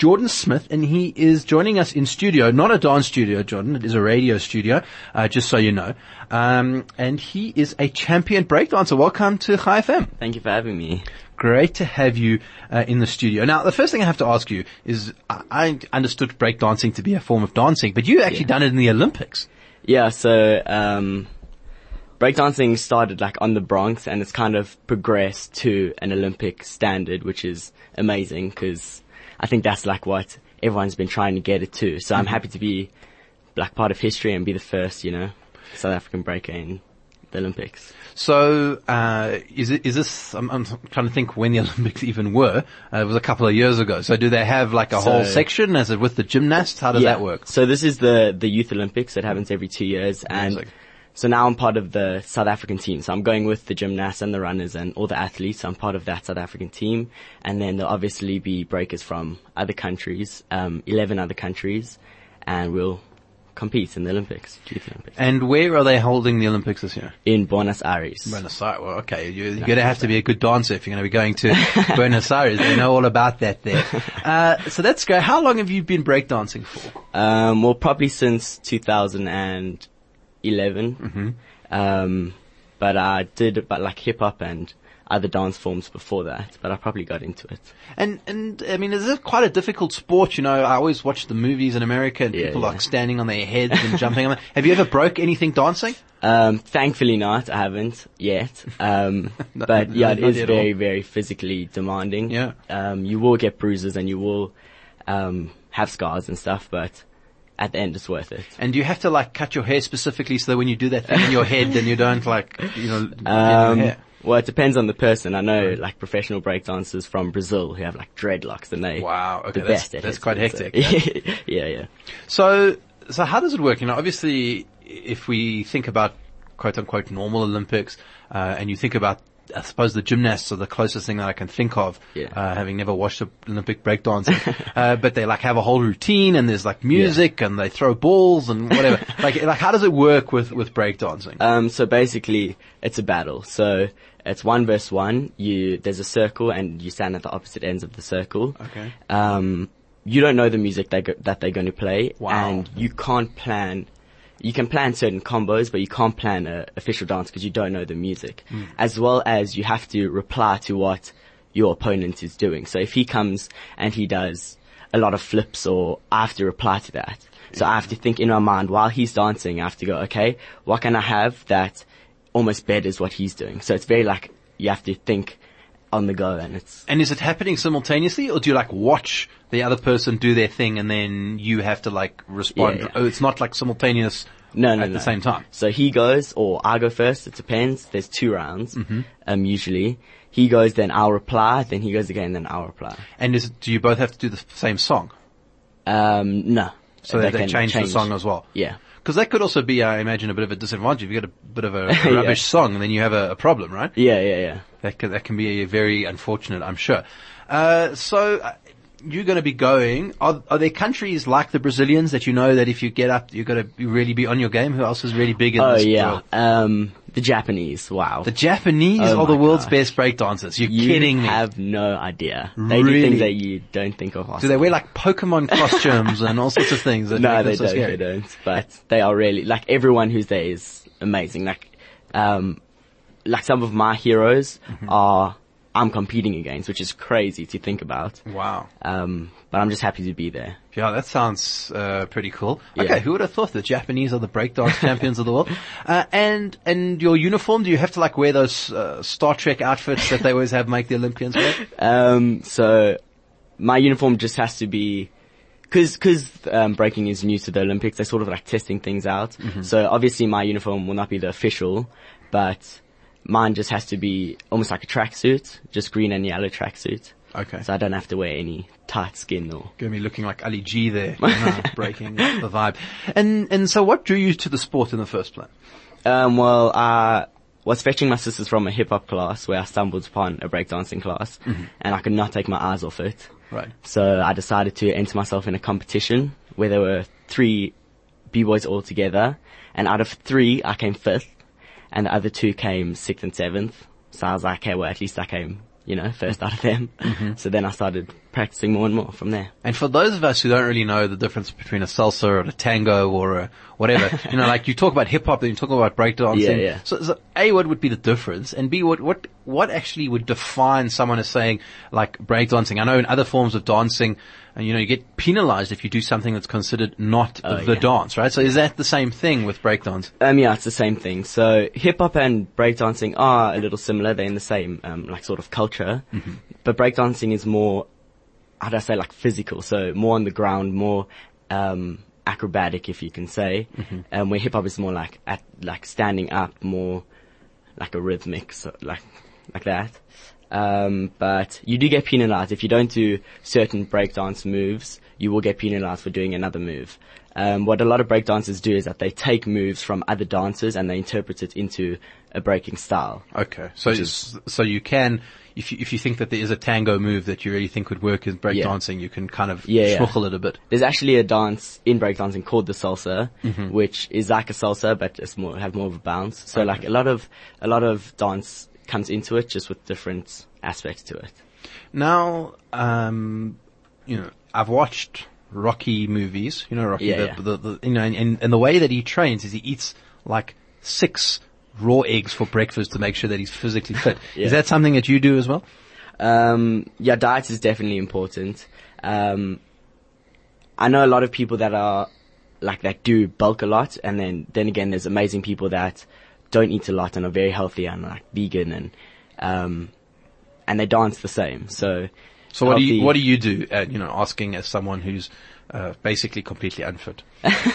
Jordan Smith, and he is joining us in studio, not a dance studio, Jordan. It is a radio studio, just so you know. And he is a champion breakdancer. Welcome to Chai FM. Thank you for having me. Great to have you in the studio. Now, the first thing I have to ask you is, I understood breakdancing to be a form of dancing, but you actually done it in the Olympics. Yeah, so breakdancing started like on the Bronx, and it's kind of progressed to an Olympic standard, which is amazing because I think that's like what everyone's been trying to get it to. So I'm happy to be like part of history and be the first, South African breaker in the Olympics. So, is this, I'm trying to think when the Olympics even were. It was a couple of years ago. So do they have like a whole section as it with the gymnasts? How does that work? So this is the Youth Olympics that happens every 2 years. And so now I'm part of the South African team. So I'm going with the gymnasts and the runners and all the athletes. I'm part of that South African team. And then there'll obviously be breakers from other countries, 11 other countries, and we'll compete in the Olympics, Youth Olympics. And where are they holding the Olympics this year? In Buenos Aires. Buenos Aires. Well, okay. You're going to have to be a good dancer if you're going to be going to Buenos Aires. They know all about that there. So that's great. How long have you been breakdancing for? Well, probably since 2011. But I did about like hip hop and other dance forms before that, but I probably got into it. And I mean, is it quite a difficult sport? I always watch the movies in America and people like standing on their heads and jumping on them. Have you ever broke anything dancing? Thankfully not. I haven't yet. But it is very, very physically demanding. Yeah. You will get bruises and you will, have scars and stuff, but at the end it's worth it. And do you have to like cut your hair specifically so that when you do that thing in your head, then you don't like, get your hair? Well, it depends on the person. I know, like, professional breakdancers from Brazil who have, like, dreadlocks, and they... Wow, okay, the best that's quite hectic. Yeah. So how does it work? Obviously, if we think about quote-unquote normal Olympics, and you think about, I suppose, the gymnasts are the closest thing that I can think of, having never watched Olympic breakdancing. But they, like, have a whole routine, and there's, like, music, and they throw balls and whatever. like, how does it work with breakdancing? So basically, it's a battle. So... it's 1 versus 1. There's a circle and you stand at the opposite ends of the circle. Okay. You don't know the music that they're going to play. Wow. And you can't plan, you can plan certain combos, but you can't plan an official dance because you don't know the music. As well as you have to reply to what your opponent is doing. So if he comes and he does a lot of flips, or I have to reply to that. So I have to think in my mind while he's dancing, I have to go, okay, what can I have that almost betters what he's doing? So it's very like, you have to think on the go, and it's... And is it happening simultaneously, or do you like watch the other person do their thing and then you have to like respond? Yeah. Oh, it's not like simultaneous at the same time. So he goes, or I go first, it depends. There's 2 rounds, usually. He goes, then I'll reply, then he goes again, then I'll reply. And do you both have to do the same song? No. So they change the song as well? Yeah. Because that could also be, I imagine, a bit of a disadvantage. If you get a bit of a rubbish song, then you have a problem, right? Yeah. That can be very unfortunate, I'm sure. So you're going to be going. Are there countries like the Brazilians that you know that if you get up, you've got to really be on your game? Who else is really big in this? The Japanese. Wow. The Japanese are the world's best breakdancers. You're kidding me. You have no idea. They do things that you don't think of. Do they wear like Pokemon costumes and all sorts of things? No, they don't. They don't. But they are really, like, everyone who's there is amazing. Like some of my heroes I'm competing against, which is crazy to think about. Wow. But I'm just happy to be there. Yeah, that sounds pretty cool. Yeah. Okay, who would have thought the Japanese are the breakdance champions of the world? And your uniform, do you have to like wear those Star Trek outfits that they always have make the Olympians wear? So my uniform just has to be, cause breaking is new to the Olympics, they're sort of like testing things out. So obviously my uniform will not be the official, but mine just has to be almost like a tracksuit, just green and yellow tracksuit. Okay. So I don't have to wear any tight skin or... Gonna be looking like Ali G there, breaking the vibe. And so what drew you to the sport in the first place? Well, I was fetching my sisters from a hip hop class where I stumbled upon a breakdancing class, and I could not take my eyes off it. Right. So I decided to enter myself in a competition where there were 3 B-boys all together, and out of 3 I came 5th, and the other 2 came 6th and 7th. So I was like, okay, well at least I came, first out of them. So then I started practicing more and more from there. And for those of us who don't really know the difference between a salsa or a tango or a whatever, like you talk about hip hop, then you talk about breakdancing. Yeah. So A, what would be the difference? And B, what actually would define someone as saying like breakdancing? I know in other forms of dancing, you get penalized if you do something that's considered not the dance, right? So is that the same thing with breakdance? Yeah, it's the same thing. So hip hop and breakdancing are a little similar. They're in the same, like sort of culture. Mm-hmm. But breakdancing is more, how do I say, like physical. So more on the ground, more, acrobatic, if you can say. Mm-hmm. Where hip hop is more like standing up, more like a rhythmic, so like that. But you do get penalized. If you don't do certain breakdance moves, you will get penalized for doing another move. What a lot of breakdancers do is that they take moves from other dancers and they interpret it into a breaking style. Okay. So you can, if you think that there is a tango move that you really think would work in breakdancing, you can kind of schmuckle it a bit. There's actually a dance in breakdancing called the salsa, which is like a salsa, but it's have more of a bounce. So like a lot of dance comes into it just with different aspects to it. Now, I've watched Rocky movies, Rocky, and the way that he trains is he eats like 6 raw eggs for breakfast to make sure that he's physically fit. Is that something that you do as well? Diet is definitely important. I know a lot of people that are that do bulk a lot, and then again there's amazing people that don't eat a lot and are very healthy and like vegan and they dance the same. So what do you do? Asking as someone who's basically completely unfit.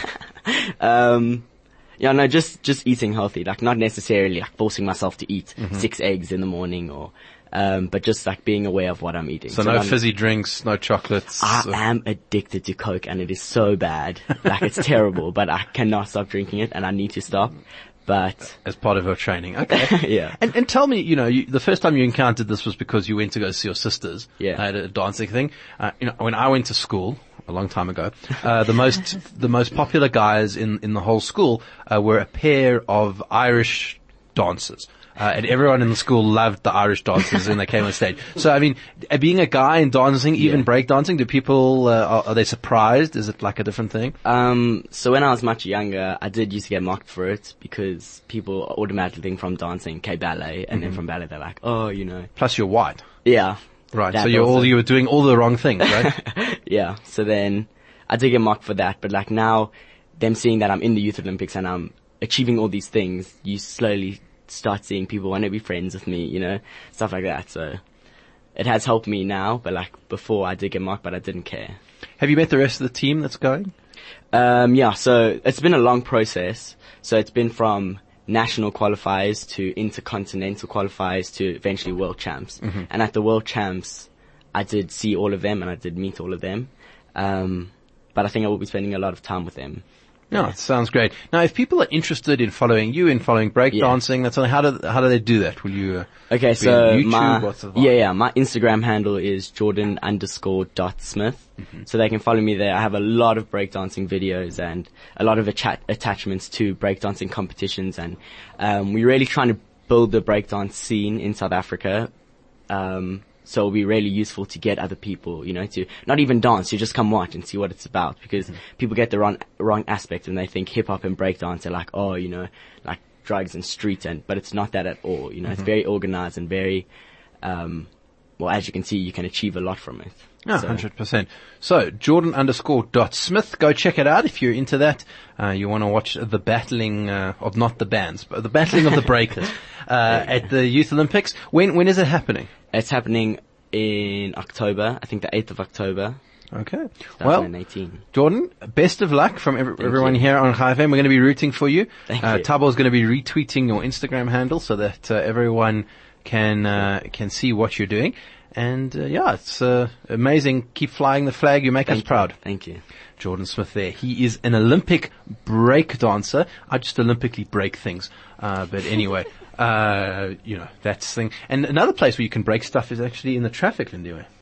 Just eating healthy, like not necessarily like forcing myself to eat 6 eggs in the morning or, but just like being aware of what I'm eating. So no fizzy drinks, no chocolates. I am addicted to Coke and it is so bad. Like it's terrible, but I cannot stop drinking it and I need to stop. But as part of her training, okay. Yeah. And tell me, the first time you encountered this was because you went to go see your sisters at a dancing thing. When I went to school a long time ago, the most popular guys in the whole school were a pair of Irish dancers. And everyone in the school loved the Irish dancers when they came on stage. So, I mean, being a guy in dancing, even breakdancing, do people, are they surprised? Is it like a different thing? So when I was much younger, I did used to get mocked for it because people automatically think from dancing, ballet, and then from ballet they're like, Plus you're white. Yeah. Right. So you were doing all the wrong things, right? Yeah. So then I did get mocked for that, but like now, them seeing that I'm in the Youth Olympics and I'm achieving all these things, you slowly start seeing people want to be friends with me, stuff like that. So it has helped me now, but like before I did get mocked, but I didn't care. Have you met the rest of the team that's going? So it's been a long process. So it's been from national qualifiers to intercontinental qualifiers to eventually world champs. Mm-hmm. And at the world champs, I did see all of them and I did meet all of them. But I think I will be spending a lot of time with them. No, it sounds great. Now, if people are interested in following you, in following breakdancing, that's something. How do they do that? Will you? Okay, so on YouTube, my Instagram handle is Jordan_.smith. Mm-hmm. So they can follow me there. I have a lot of breakdancing videos and a lot of attachments to breakdancing competitions, and we're really trying to build the breakdance scene in South Africa. So it'll be really useful to get other people, to not even dance, to just come watch and see what it's about, because people get the wrong aspect and they think hip hop and breakdance are like, like drugs and street, but it's not that at all. It's very organized and very, as you can see, you can achieve a lot from it. Yeah, 100%. So, Jordan_.smith, go check it out if you're into that. You want to watch the battling, of not the bands, but the battling of the breakers, at the Youth Olympics. When is it happening? It's happening in October, I think the 8th of October. Okay. 2018. Well, Jordan, best of luck from everyone here on Chai FM. We're going to be rooting for you. Thank you. Tabo's going to be retweeting your Instagram handle so that, everyone can see what you're doing. And, it's, amazing. Keep flying the flag. You make us proud. Thank you. Jordan Smith there. He is an Olympic break dancer. I just Olympically break things. But anyway, that's the thing. And another place where you can break stuff is actually in the traffic, Lindiwe.